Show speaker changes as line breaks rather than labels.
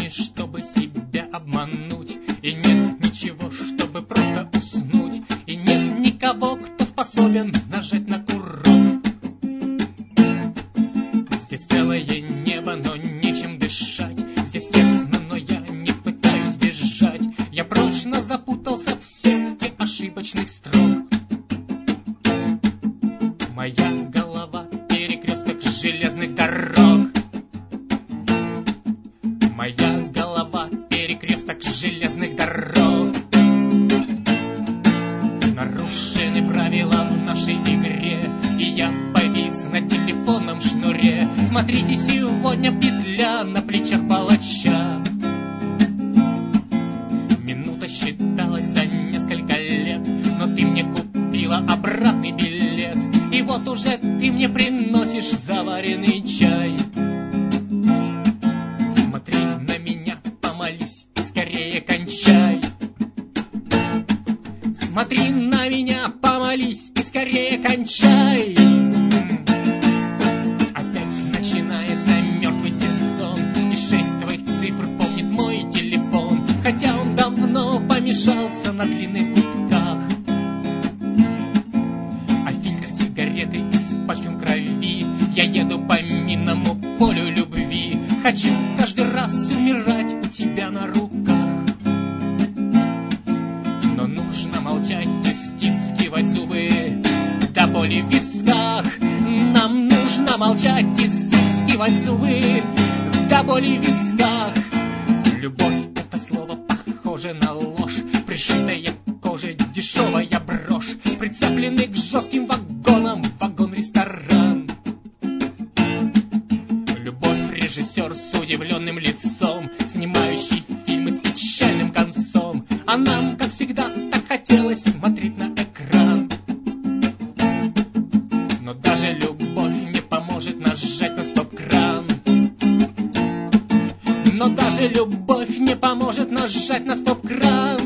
чтобы себя обмануть, и нет ничего, чтобы просто уснуть, и нет никого, кто способен нажать на курок. Здесь целое небо, но нечем дышать. Здесь тесно, но я не пытаюсь бежать. Я прочно запутался в сетке ошибочных строк. Моя голова — перекресток железных дорог. Моя голова — перекресток железных дорог. Нарушены правила в нашей игре, и я повис на телефонном шнуре. Смотрите, сегодня петля на плечах палача. Минута считалась за несколько лет, но ты мне купила обратный билет, и вот уже ты мне приносишь заваренный чай. Смотри на меня, помолись и скорее кончай. Смотри на меня, помолись и скорее кончай. Опять начинается мертвый сезон, и 6 твоих цифр помнит мой телефон, хотя он давно помешался на длинных гудках. А фильтр сигареты испачкан в крови. Я еду по минному полю любви. Хочу каждый раз умирать у тебя на руках. Но нужно молчать и стискивать зубы до боли в висках. Нам нужно молчать и стискивать зубы до боли в висках. Любовь — это слово похоже на ложь, пришитая к коже дешевая брошь, прицепленный к жестким вагонам вагон-ресторан. Любовь — режиссер с удивленным лицом, снимающий фильмы с печальным концом. А нам, как всегда, так хотелось смотреть на экран. Но даже любовь не поможет нажать на стоп-кран. Но даже любовь не поможет нажать на стоп-кран.